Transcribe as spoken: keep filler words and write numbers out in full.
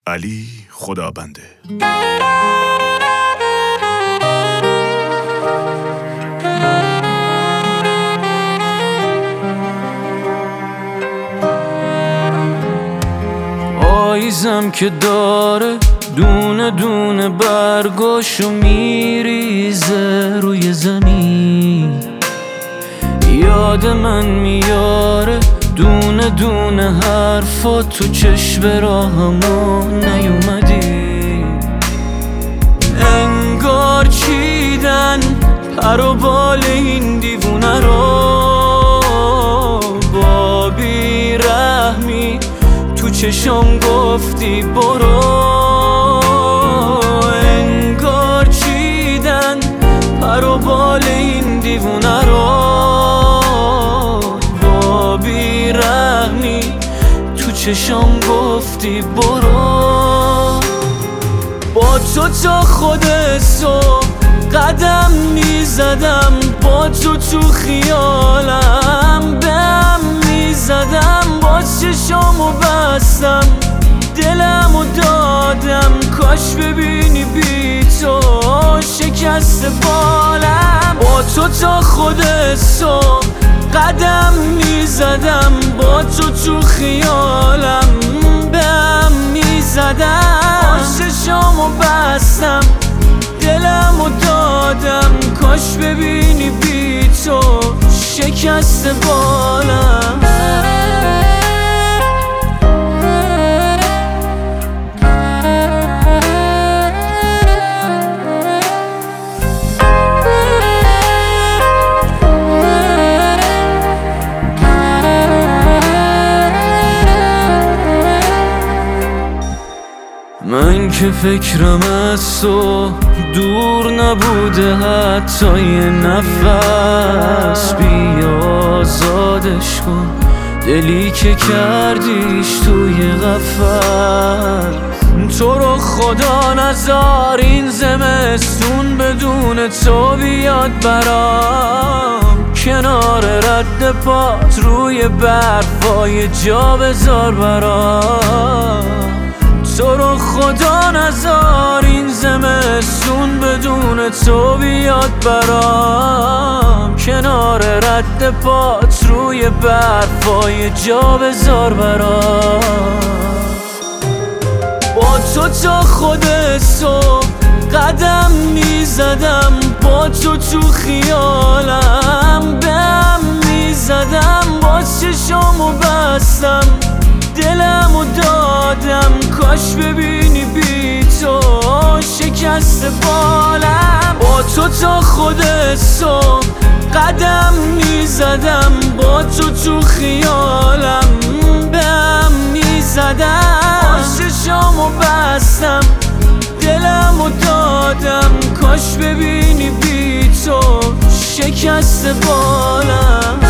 علی خدابنده. پاییزم که داره دونه دونه برگاشو میریزه روی زمین، یاد من میاره دونه دونه حرفا تو چشم راهمو نیومدی. انگار چیدن پر و بال این دیوونه رو، با بیرحمی تو چشم گفتی برو. انگار چیدن پر و بال این دیوونه رو، با بیرحمی تو چشم گفتی برو. با تو تا خود صبح قدم میزدم، با تو تو خیالم بهم میزدم، با چشامو بستم دلمو دادم. کاش ببینی بی تو شکست بالم. با تو تا خود صبح قدم میزدم، با تو تو خیالم بهم میزدم، با چشامو بستم دلمو دادم. کاش ببینی بی تو شکست بالم. من که فکرم از تو دور نبوده حتی یه نفس، بیا آزادش کن دلی که کردیش توی قفس. تو رو خدا نذار این زمستون بدون تو بیاد برام، کنار رد پات روی برفای جا بذار برام. تو رو خدا نذار این زمستون بدون تو بیاد برام، کنار رد پات روی برفای جا بذار برام. با تو تا خود صبح قدم میزدم، با تو تو خیالم بهم میزدم، با چشامو بستم دلمو دادم. کاش ببینی بی تو شکست بالم. با تو تا خود صبح قدم میزدم، با تو تو خیالم بهم میزدم، با چشامو بستم دلمو دادم. کاش ببینی بی تو شکست بالم.